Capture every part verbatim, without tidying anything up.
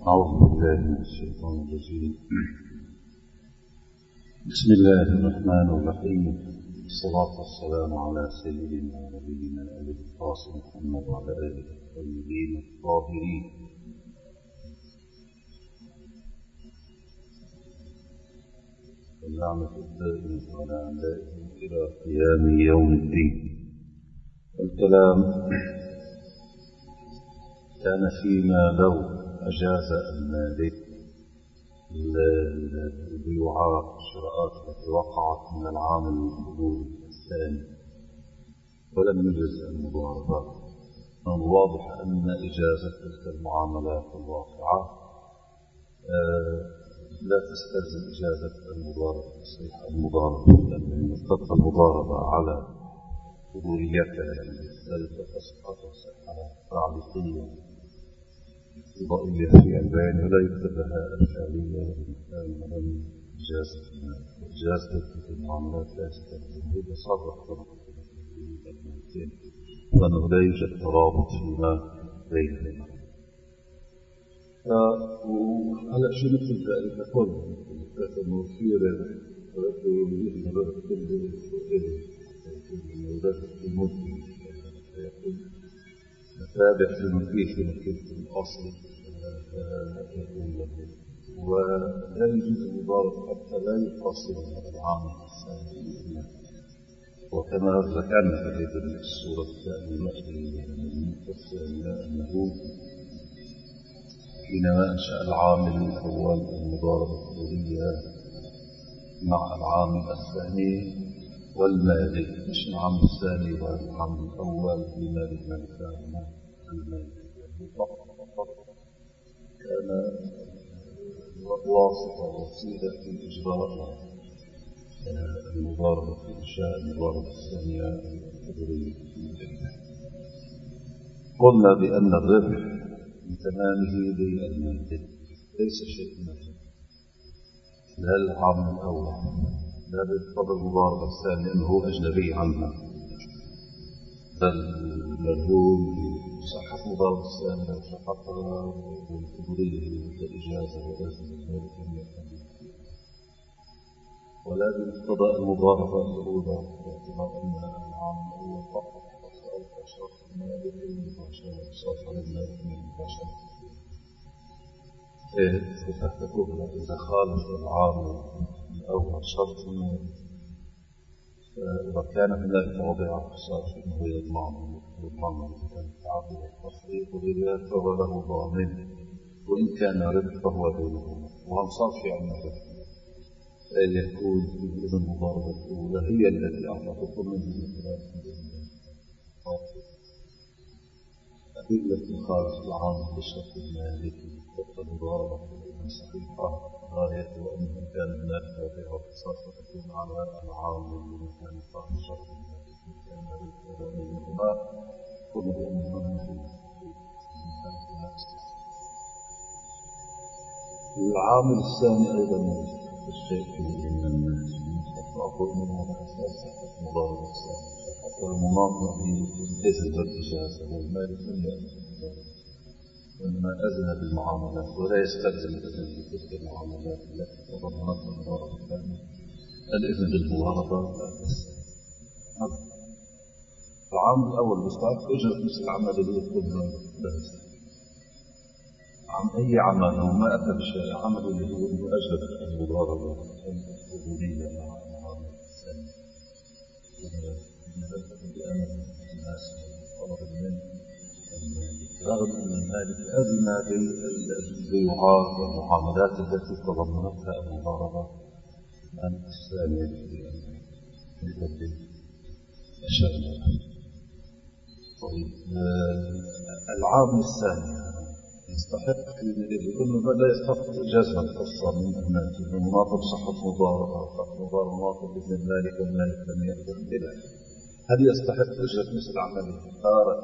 أعوذ بالله من الشيطان الرجيم. بسم الله الرحمن الرحيم. الصلاة والسلام على سيدنا ونبينا أبي القاسم محمد وعلى آله الطيبين الطاهرين. والنعمة الدائمة على أعدائهم إلى قيام يوم الدين. الكلام كان فيما لو أجاز المالك البيوعات والشراءات التي وقعت من العام الحضوري الثاني ولم يجز المضاربة، من الواضح أن إجازة تلك المعاملات الواقعة لا تستلزم إجازة المضاربة تصحيح المضاربة، لأن اشترط المضاربة على حضوريتها التي تصحح صحة تعليقية اقتضائية في البيان ولا يكتب لها الفعلية ولم إجازة إجازة المعاملات لا يستلزم. إذا صرح المالكين وأنه لا يوجد ترابط فيما بينهما. هلا شو مثل ذلك كله كتبوا في ربح ويجب الربح كله الربح المدة فيكون متابع لمكيف لمكيف الأصل يكون له، ولا يجوز المضاربة حتى لا يقاصر هذا العامل الثاني. وكما ذكرنا في هذه الصورة الثانية أنه حينما أنشأ العامل الأول المضاربة الحضورية مع العامل الثاني والمالك، مش العامل الثاني والعامل الأول بمالك مالكهما المالك فقط، كان واسطة وسيلة في إجراء المضاربة في إنشاء المضاربة الثانية الحضورية. قلنا بأن الربح بتمامه للمالك ليس شيء مهم، لا العامل الأول لا بالطبع المضاربة الثاني لأنه هو أجنبي عنها، بل مرهون بصحة المضاربة الثانية وصحتها والحضورية والإجازة ولازم المالك أن يكون، ولا بمقتضى المضاربة الأولى باعتبار أن العامل الأول فقط وسائل شرط المالك المباشرة وصرف على المالك من المباشرة فتكون إذا خالف العامل الأول شرط المالك وكان هناك موضع اختصاص فإنه يضمن يضمن التعدد والتصريف وغيرها فهو له ضامن، وإن كان ربح فهو بينهما. وهم صار في عنا ربح يكون إذا المضاربة الأولى هي التي أعطت من أدلة مخالفة العامل بالشرط المالكي وقت المضاربة صحيحة غايته أنه كان هناك موضع اختصاص فتكون على العامل بمكان صاحب الشرط المالكي كان ربح بينهما كل بأنهما في العامل الثاني أيضا الشيء فيه من الناس أقول من هذا أساس صحة مضاربة الثاني حتى المناطق بإذن والإجازة والمالك لم يأذن وإنما أذن بالمعاملات ولا يستلزم الإذن بتلك المعاملات التي تضمنت المضاربة الثانية الإذن بالمضاربة الثانية. العامل الأول مستحق أجرة مثل العمل اللي يكون له عن أي عمل هو ما أتى بشيء عمل اللي هو أجرة المضاربة الحضورية مع العامل الثاني بأمر الناس طلب منه رغم أن المالك أذن بالبيوعات والمعاملات التي تضمنتها المضاربة الثانية في البدل الشرعي. طيب العامل الثاني يستحق لأنه لا يستحق جزما خاصة من الناس إنه مناطق صحة مضاربة مضاربة مناطق بإذن المالك والمالك لم يأذن بها، هل يستحق أجرة مثل عمله تارة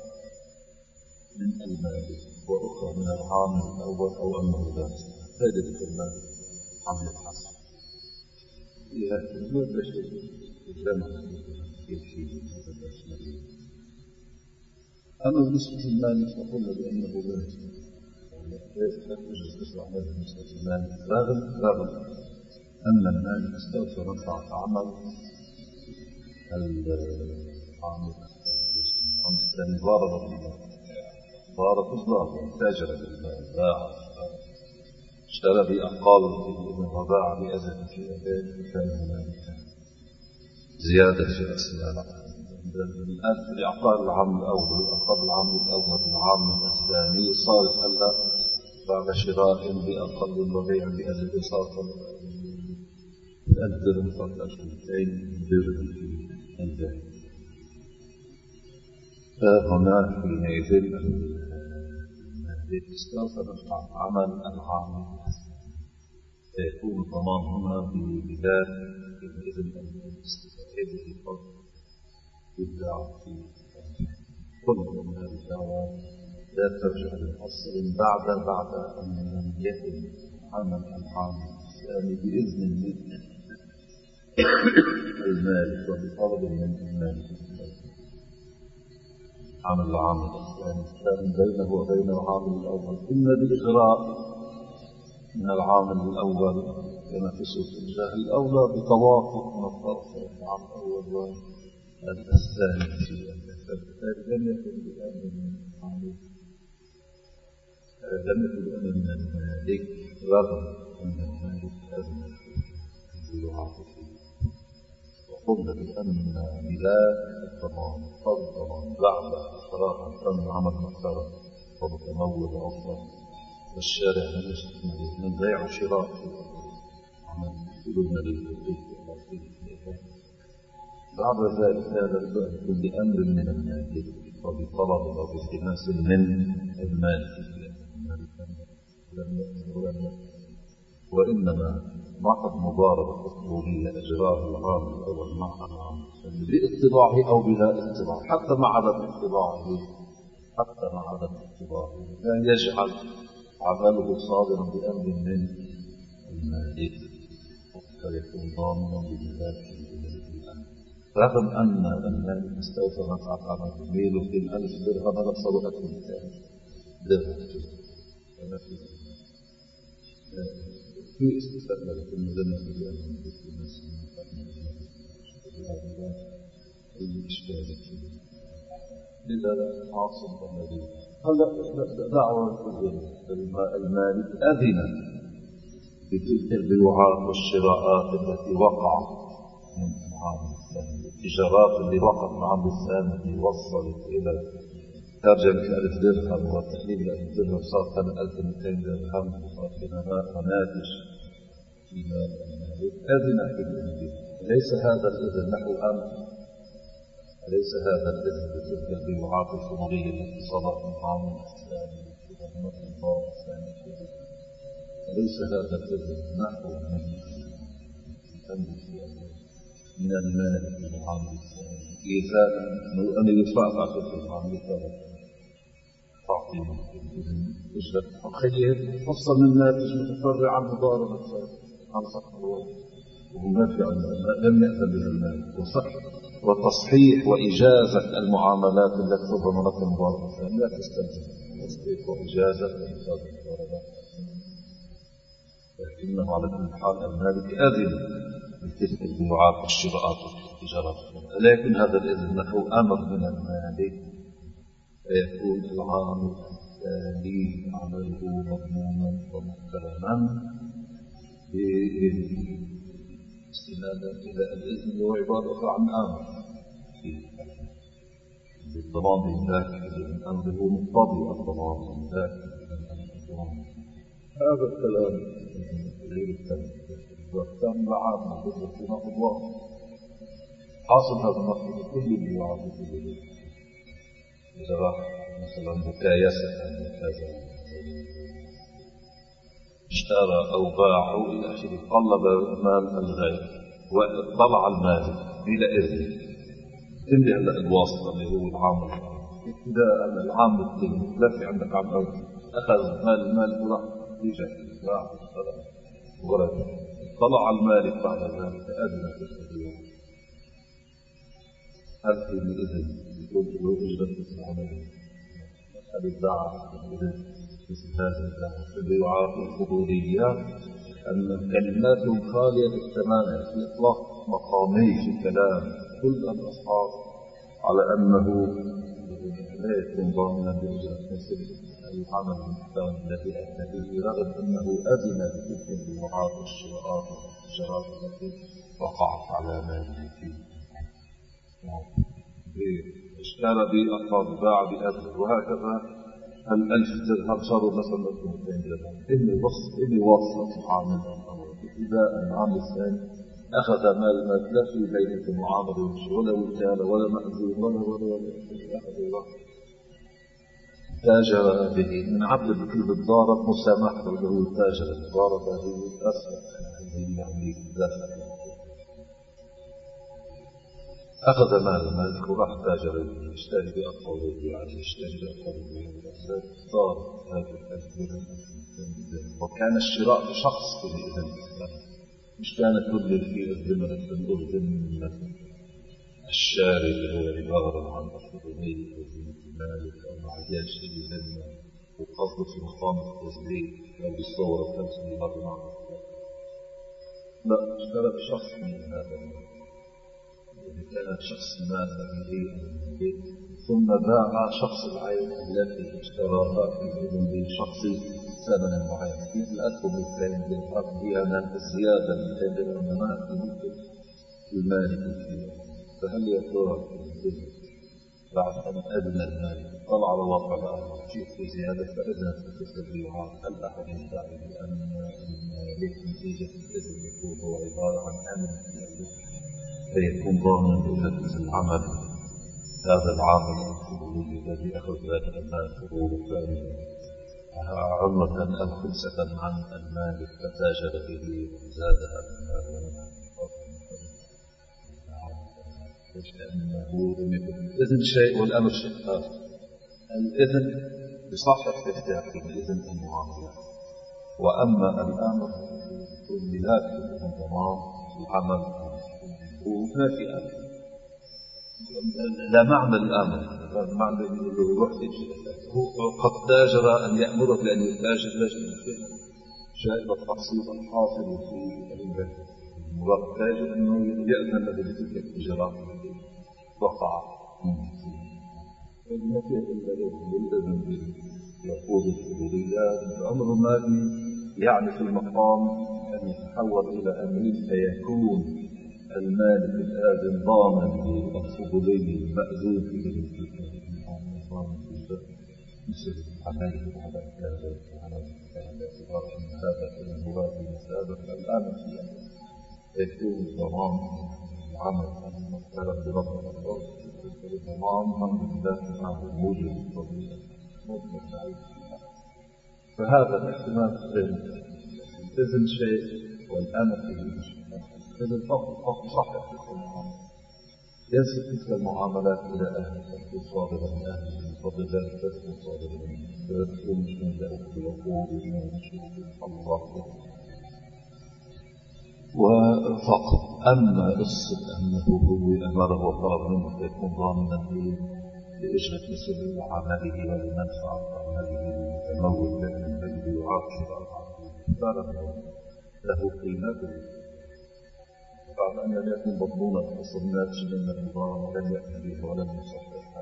من المالك وأخرى من العامل الأول أو أنه لا يستحق؟ هذا بكل عمل حسن فيها كلمات بشيء الجمع كيف شيء هذا الأشياء. أما بالنسبة للمالك فقلنا بأنه لا يستحق لا يجوز إصلاح مال المستثمر رغم رغم أن المال استوفى منفعة عمل العامل الثاني ضارب بالمال ضارب إصلاح تاجر بالمال باع اشترى بأقال وباع بأزل في أباد كان هنالك زيادة في أسماء العقار العام الأول العقار العام الأول العام الثاني صارت هلا بعد شراء بأقل وبيع بأزل صارت الألف درهم صارت ألف ومئتين درهم في البيع. فهنا حينئذ استوفى منفعة عمل العامل سيكون الضمان هنا بذات حينئذ الاستفادة بالفضل يبدع في كل من هذه الدعوة لا ترجع للأصل بعد بعد أن يتم عمل العامل الثاني بإذن من المالك وبطلب من المالك عمل العامل الثاني كان بينه وبين العامل الأول إما بإغراء من العامل الأول كما في سورة الجاه الأولى بتوافق من الطرفين العامل الأول والثاني في الثالث لم يكن بأمر من العامل لم يكن بأمر من المالك رغم أن المالك أذن في العاطفة وقلنا بأن ملاك الضمان الضمان بعد إقرار أن عمل محترم ومتمول أفضل والشارع لم يستثمر من بيع وشراء عمل بدون للبيت بعد ذلك هذا يكون بأمر من المالك وبطلب أو بالتماس من المالك لم يكن وإنما محض مضاربة الطولية أجراها العام الأول مع العام باطلاعه أو بلا اطلاع حتى مع عدم اطلاعه حتى مع عدم اطلاعه لا يجعل عمله صادرا بأمر من المالك فيكون ضامنا بذلك رغم أن المالك استوفى منفعة عمل ميله في الألف درهم نفسه أكثر من درهم كما في في استثناء لكن لنا في الأمر في الناس أي إشكال فيه لذا عاصم الذي هلا دعوة المالك أذن بتلك البيوعات والشراءات التي وقعت من العام الثاني التجارات اللي وقعت من العام الثاني وصلت إلى ترجمة ألف درهم وتقليل ألف درهم صارت من ألف ومئتين درهم وصارت لنا ناتج في مال المالك أذن بالإذن ليس هذا الإذن نحو أمر أليس هذا الإذن بتلك البيوعات الخمرية التي صدرت من العام الثاني ومن الضار الثاني أليس هذا الإذن نحو من المال في العام الثاني إيثاء أن يدفع في العام الثاني تعطي الإذن أجرة تخيل فصل الناتج متفرع عن مضاربة عن صحة ومنافع لم يأذن به المال وصح وتصحيح وإجازة المعاملات التي تضمنت المضاربة الثانية لا تستلزم تصحيح وإجازة المضاربة لكنه على كل حال المالك أذن بتلك البيوعات والشراءات والتجارات لكن هذا الإذن نحو أمر من المالك فيكون العامل الثاني عمله مضمونا ومحترما باستنادا إلى الإذن هو عبارة عن أمر بالضمان بذاك إذن أمره مقتضي الضمان بذاك هذا الكلام غير التنفيذ والثاني العام نقول في نقض حاصل هذا النقض كل اللي يعرف كل إذا راح مثلا مكايسة كذا اشترى أو باع أو إلى آخره طلب مال الغير وطلع المالك بلا إذن اللي هلا الواسطة اللي هو العامل ابتداء العام الثاني لا في عندك عام أخذ مال المال وراح يجي باع ورد طلع المالك بعد ذلك أذن في التغيير هل في الإذن يقول له أجرة العمل هل الدعاء مثل هذا البيوعات والفضوليات أن كلماتهم خالية تماما في إطلاق مقامي في كلام كل الأصحاب على أنه لا يكون ضامنا بأجرة مثل العمل المحتوى الذي أتى به، رغم أنه أذن بتلك البيوعات والشراءات والتجارات التي وقعت على ماله فيه. اشترى بأقرض باع بأجر، وهكذا الألف درهم صاروا مثلا مئتين درهم. إني وصف إني وصف عامل ابتداء العام الثاني أخذ مال ما لا في بينة المعاملة ولا وكالة ولا مأذون ولا ولا ولا أخذ الله تاجر به من عبد بكل الضارة مسامحة له تاجر الضارة هي أسمى هي يعني دافع أخذ مال الملك وراح تاجر يشتري بأقوله يعني يشتري بأقوله صار هذا الأجر. وكان الشراء بشخص بإذن مش كان كل في أذن الأذن الشاري اللي هو عبارة عن أفضلية أذن المالك أو عجاج الذمة وقصده في مقام التسليم أو بالصورة خمسة مرة. لا، اشترى بشخص من هذا كان شخص ما به ثم باع شخص العين التي اشتراها بإذن شخص ثمن معين في الأكل بالثاني بالحق بأن الزيادة من هذه العلماء في ملك المالك فيها. فهل يقول بعد أن أذن المالك طلع على واقع الأمر شيء في زيادة فإذن في التبريعات هل أحد يدعي بأن المالك نتيجة الإذن يكون هو عبارة عن أمن فيكون ضامن بنفس العمل هذا العامل الفضولي الذي أخذ ذلك المال فضول كاملا عمرة أو خمسة عن المالك فتاجر به وزادها المال لأنه الإذن شيء والأمر شيء آخر. الإذن بصحة الاحتياط بإذن المعاملة، وأما الأمر يكون ملاك الضمان العمل وما في أمر لا معنى الأمر معنى أنه روح تجي هو قد تاجر أن يأمرك لأن يتاجر لجل شاهد التقصير الحاصل في البيت مراد تاجر أنه يأذن له بتلك التجارات وقع ما في إلا بالإذن يقود الفضوليات الأمر المالي يعني في المقام أن يتحول إلى أمر فيكون المالك الآذن ضامن بالفضولي المأذون فيه مثل عمله على كذا وعلى اعتبار أن هذا المراد المسابق الآن يكون ضمان العمل المختلف بنظر الأرض ضمان من ذات معه موجب الطبيعة فهذا الاحتمال الإذن شيء والأمر فيه شيء. إذا الفقر فقر صحيح في المعاملة ينسب تلك المعاملات إلى أهل تكون صادرة من أهل فضل ذلك تكون صادرة من تكون مش من ذلك بالعقول ومن شروط الله وفقط. أما قصة أنه هو أمره وطلب منه فيكون ضامنا لإجرة مثل عمله ولمنفعة عمله لتمول له الذي يعاقب فله له قيمته بعد أن لم يكن مضمونا وصلنات من النظام ولم يأتي به ولم يصحح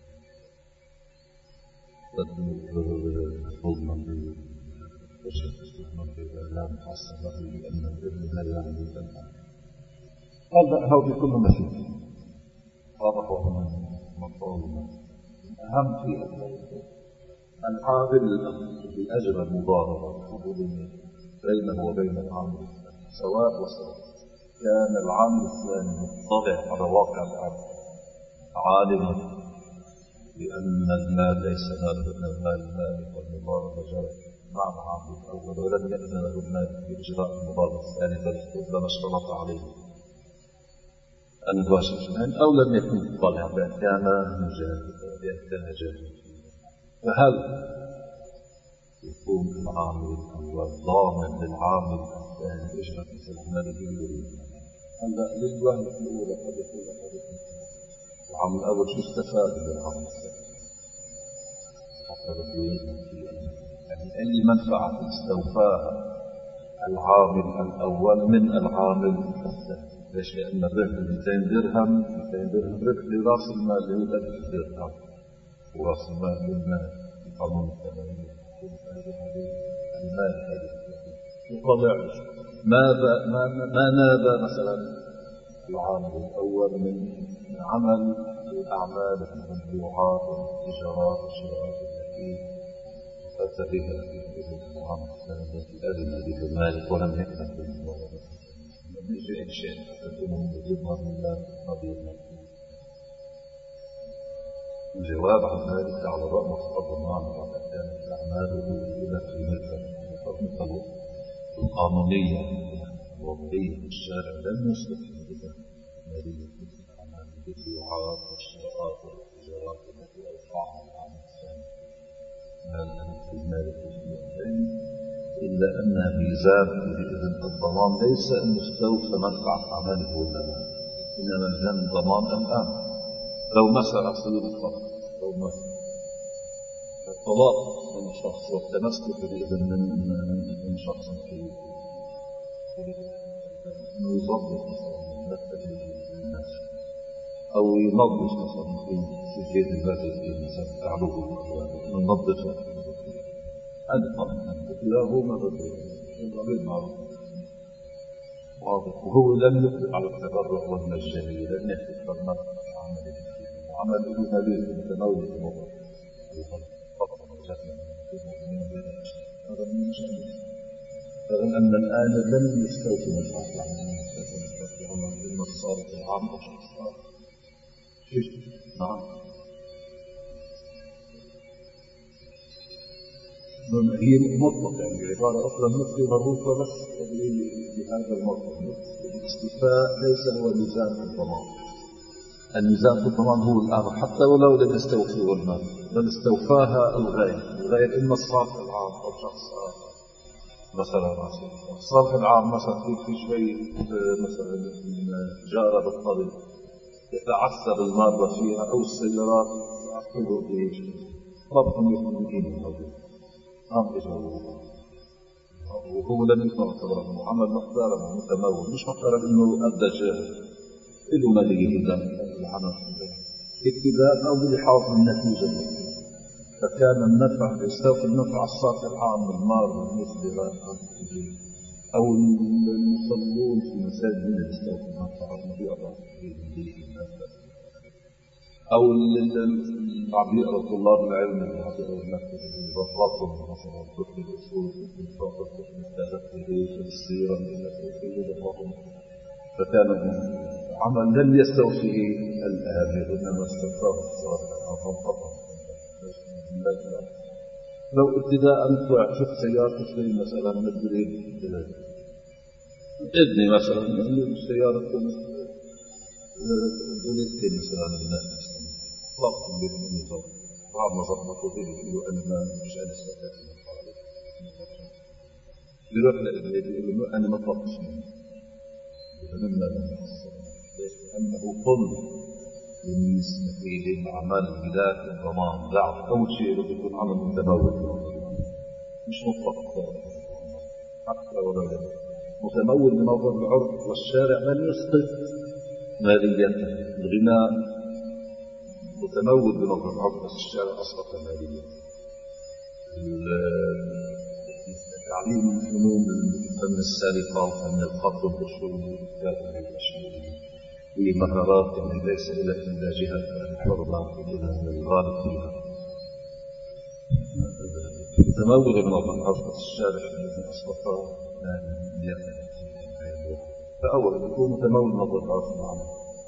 ظلما بوجه استثمار بالإعلام حصل له لأن الإذن لا يعني بالإعلام هذا هذا كله ما فيه. هذا هو من مطالبنا أهم شيء العامل بأجر المضاربة بينه وبين العامل سواء وسواء. كان العامل الثاني مطلع على واقع الأرض عالما بأن المال ليس مال المالك والمضاربة جرت مع العامل الأول ولم يأذن له المالك بإجراء المضاربة الثاني فلما اشترط عليه أن يباشر أو لم يكن مطلع بأن كان مجاهدا بأن كان جاهدا. فهل يكون العامل الأول ضامن للعامل الثاني إجراء مثل ماله؟ هلا للوهلة الأولى قد يكون قد يكون العام الأول شو استفاد من العام الثاني؟ حتى ربينا في يعني أي منفعة استوفاها العامل الأول من العامل الثاني. ليش؟ لأن الربح مئتين درهم مئتين درهم ربح لرأس المال اللي هو ألف درهم، ورأس المال للمال في قانون الثمانية المال هذا يطلع ماذا ما ما نادى مثلا العامل الأول من عمل الأعمال المبيعات والتجارات والشراءات التي أتى بها في المعاملة التي أذن بها المالك ولم يأذن بالمبادرة. لم يجي أي شيء تقدمه من ضمن الله رضي الله عنه. الجواب عن ذلك على رأس الضمان وقد كانت أعماله إلى قيمتها القانونية الوضعية في الشارع لم يستفيد بها مالية الأعمال البيوعات والشراءات والتجارات التي أوقعها العام الثاني مال المالك اليومين، إلا أن ميزان بإذن الضمان ليس أن يستوفى منفعة أعماله ولا لا، إنما ميزان الضمان الآن لو مثل أصير الطلاق لو مثل الطلاق من شخص والتمسك بإذن من من شخص في أنه يضبط مثلا الناس أو ينظف مثلا في سجاد البلد في مثلا تعلوه ينظف هذا طبعا لا هو ما بدأ غير معروف واضح، وهو لم يطلق على التبرع والمجانية لأن يحتفظ المرء عمل عمل نبيل متنوع الموضوع فقط وجدنا هذا من المشاهد. رغم أن الآن لم يستوفي منفعة العملية لما صارت العام أو شخص آخر. نعم هي مطلقة يعني عبارة أخرى مثل ظروفة بس لهذا المطلق. الاستيفاء ليس هو ميزان الضمان، الميزان في الضمان هو الآخر حتى ولو لم يستوفيه المال بل استوفاها الغير، الغير إما الصالح العام أو شخص آخر. مثلا الصالح العام مثلا في شوي مثلا جارة بالطريق يتعثر المارة فيها أو السيارات يعطلوا ربهم يكون موجود قام إجابه وهو لم يكن يعتبر عمل محترم متمول، مش محترم إنه أدى جاهل إله مالية جدا العمل ابتداء أو بلحاظ النتيجة. فكان النفع يستوفي النفع الصافي العام المار بالنسبة أو المصلون في مساجد من يستوفي النفع المبيع أو العم يقرأ طلاب العلم ويقرأ المكتب يضبطهم مثلا كتب الأصول كتب الفقه كتب التذكر السيرة يضبطهم. فكان عمل لم يستوفيه الآمر إنما استوفاه الصالح أو منطقه. لو ابتداء شفت سيارة تشتري مثلا مدري ابني مثلا السيارة بوليتين مثلا الناس طلقتم بالنظام بعض نظرنا كثير يقولوا أنا ما مش أنا استفدت من الحوالي يروح لابني يقول له أنا ما طلقتش منه مما ليش؟ لأنه قل بالنسبة لأعمال البلاد الضمان بعد أول شيء لازم يكون عمل متمول مش مطلق حتى ولا لا متمول بنظر العرف والشارع لم يسقط ماليته. الغناء متمول بنظر العرف بس الشارع أسقط ماليته. تعليم الفنون فن السرقة وفن القتل والشرب في مهارات يعني ليس إلا جهة الحرة إلى الغالب فيها تمول بنظر العرف الشارع الذي أسقط ماليته. فأولا يكون متمول بنظر العرف معه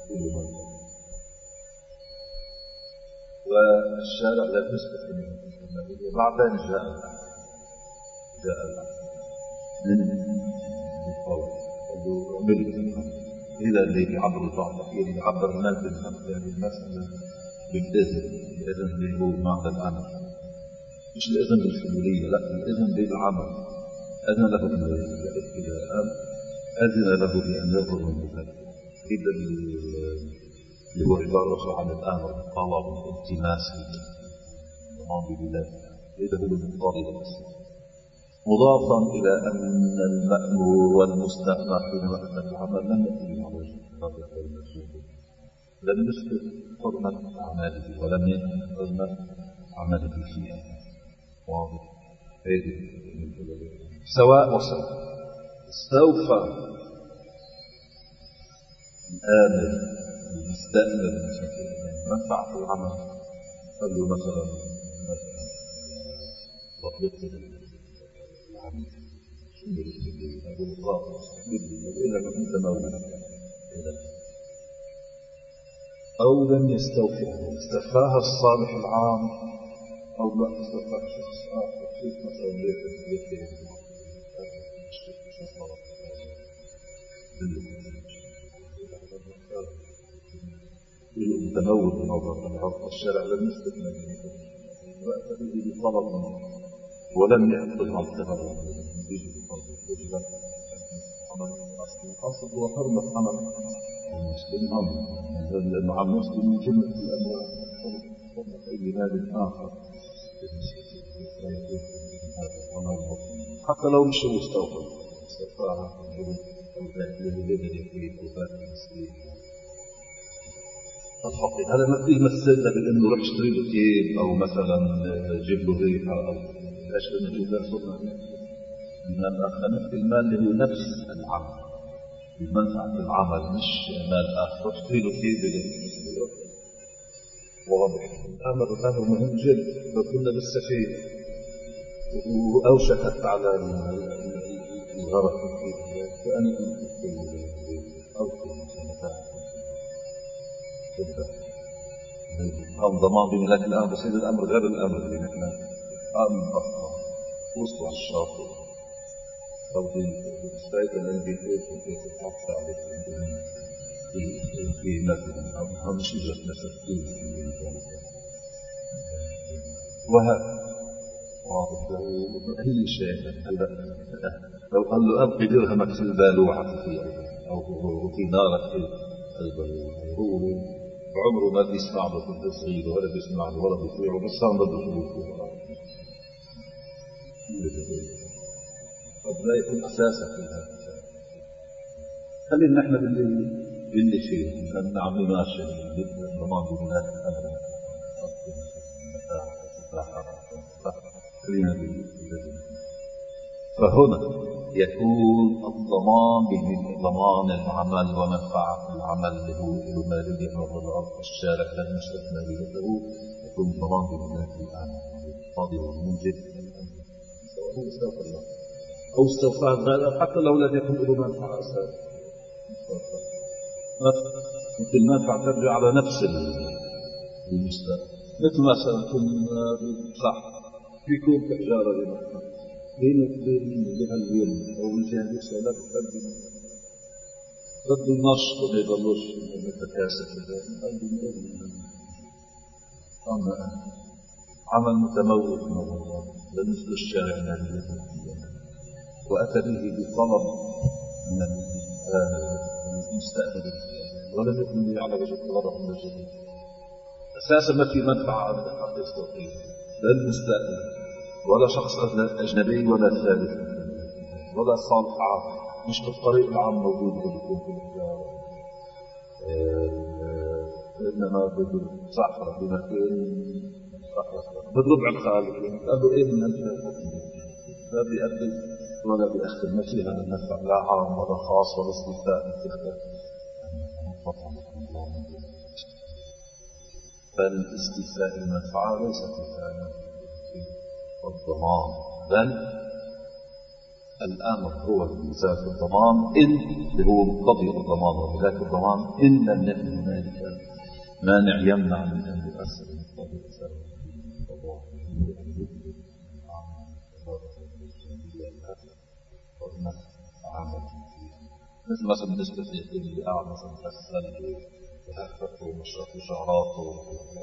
والشارع لا يسقط منه. بعدين جاء جاء من الطلب وملك إلى اللي يعبر البعض يعني يعبر الناس بالحمد يعني المسألة بالإذن الإذن اللي هو معنى العمل مش الإذن بالفعولية لا الإذن بالعمل. أذن له بالابتداء أذن له بأن يظهر من ذلك إذا اللي هو عبارة عن الآمر بالطلب والالتماس ضمان ببلاد إذا هو المضطرد مضافا إلى أن المأمور والمستأمر حينما أن العمل لم يأتي على وجه الطبيعة والمجهول، لم يثبت حرمة أعماله ولم يثبت حرمة عمله فيها. واضح؟ سواء وسواء. سوف الآمر المستأمر منفعة العمل، قال له مثلا تطبيق العمل أقول الله إلى متمول أو لم يستوفئه، استفاها الصالح العام أو لا استفاها شخص آخر، كيف مثلا ليك المتمول بنظر العرض الشارع لم يثبت منه وأتى به بطلب منه ولم يأخذ عن ثمره به بطلب وجب عمل الأصل. الأصل هو حرمة عمل المسلم أمر، لأنه عن مسلم من جملة الأموال حرمة أي مال آخر حتى لو مش مستوفى استوفاها أو ذاته يدري فيه وفاة المسلم الحقيقة. هذا ما فيه مثلنا بأنه رح اشتري له كيب أو مثلا جيب له ريحة أو ايش بدنا نجيب له صرنا إنما خلف المال اللي هو نفس العمل بمنفعة العمل مش مال آخر. رح اشتري له كيب واضح. الأمر الأمر مهم جدا. لو كنا بالسفينة وأوشكت على الغرق كأن أو هم ضمان بملاك الأمر، بس هذا الأمر غير الأمر اللي نحن آمن أصلا وصلوا على الشاطئ أو بالسفايدة اللي بيقول كيف تحافظ عليك في مثلا أو هم مش إجت نسفتين في وهذا واضح له أي شيء. لو قال له أبقي درهمك في البالوعة أو في نارك في البالوعة هو عمره ما بيسمع له كنت صغير ولا بيسمع له ولا بيطيعه بس صار بده فلوس. قد لا يكون أساسا في هذا. خلينا نحن باللي باللي فيه لأن عم ماشي ضمان بملاك الأمر خلينا باللي. فهنا يكون الضمان بضمان العمل ومنفعة العمل اللي هو المالية أو الأرض الشارع لن يستثنى بذاته، يكون الضمان بملاك الأمر القاضي والموجب سواء هو استوفى الله أو استوفى غيره حتى لو لم يكن له منفعة أساسا. ممكن المنفعة ترجع على نفس المستوى. مثل مثلا كنا صح يكون كإجارة لمثلا بين جهة اليوم أو من جهة السنة تقدم ضد النشط وما يضلوش متكاسف أما عمل متمول من الله بالنسبة للشارع الذي وأتى به بطلب من المستأمر ولم يكن به على وجه الغرض من الجميع أساسا ما في منفعة عن يستطيع لا المستأمر ولا شخص أجنبي ولا ثالث ولا صالح عام مش بالطريق العام موجود بيكون في الإجارة إنما بصحراء بمكان صحراء بالربع الخالي قالوا إيه من أنت لا بيأكل ولا بيأخذ ما فيها النفع لا عام ولا خاص ولا استثاء فالاستثاء المنفعة ليس استثاء الضمان بل الأمر هو بذات الضمان إن اللي هو مقتضي الضمان وبذات الضمان إن لم يكن هناك مانع يمنع من أن يؤثر مقتضي الضمان مثل مثلا بالنسبة للي قاعد مثلا غسل يهفته ومشرته شعراته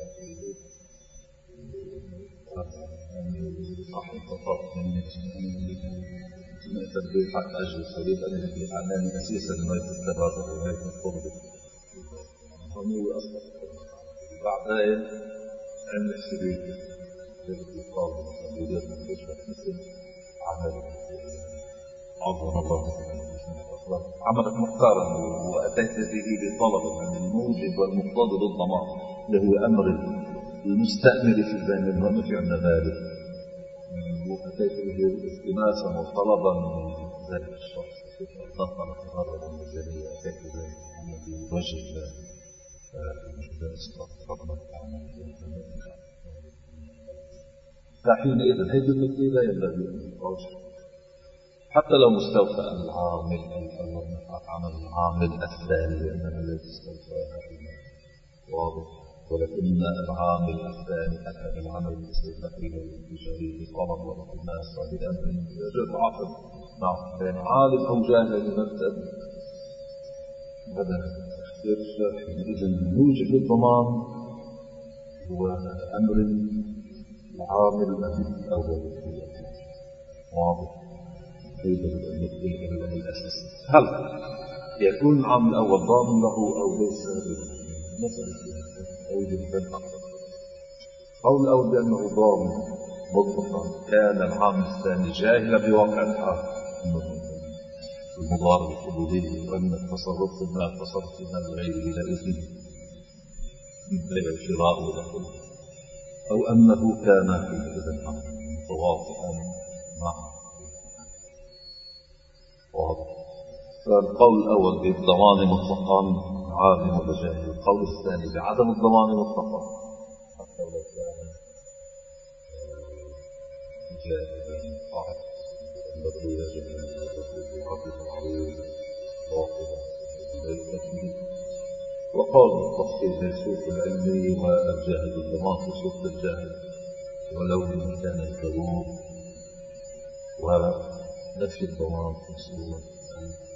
صح التطرق من ثم يتبدو حق أجل صليب أن يبقى أعلاني أسيسا ما يتبادر وهي الطرق فمو أصلا بعدين عمل حسابيته يقال مثلا وجد من تشبه مثل عمل عظم الله عملك مختارا وأتيت به بطلب من الموجب والمقتضي للضمان اللي هو أمر المستأمر في الذهن وما في عندنا ذلك، وأتيت به التماسا وطلبا من ذلك الشخص ضغطا في مرة الميزانية أتيت به بوجه المجدد استطرقنا فحينئذ هذه التي لا ينبغي أن يقاوش حتى لو مستوفى العامل الأول عمل العامل الثاني لأننا لا تستوفى واضح، ولكن العامل الثاني أتى بالعمل الاستثنائي بجريد طلب والتماس وبأمر يجب عقد مع بين عالم أو جاهل لمبتدأ هذا اختيار حينئذ يوجب الضمان هو أمر العامل الأول واضح. هل يكون العامل الأول ضامن له أو ليس مسألة أوجه بالحق أو الأول بأنه ضامن مطلقا كان العامل الثاني جاهلا بواقع الحال المضارب الحدودي وأن التصرف في المال تصرف في المال غيره لا إذن من بيع شراء ولا أو أنه كان في إذن متواطئا معه واضح. فالقول الأول بالضمان مطلقا عالم وجاهل، القول الثاني بعدم الضمان مطلقا حتى لو كان جاهلا قاعد الذي يجب أن يكون بعقد العروض باطلا للتكليف. وقال التفصيل في سوق العلم والجاهل الضمان في سوق الجاهل ولو بمكان الضرور ونفي الضمان في سوق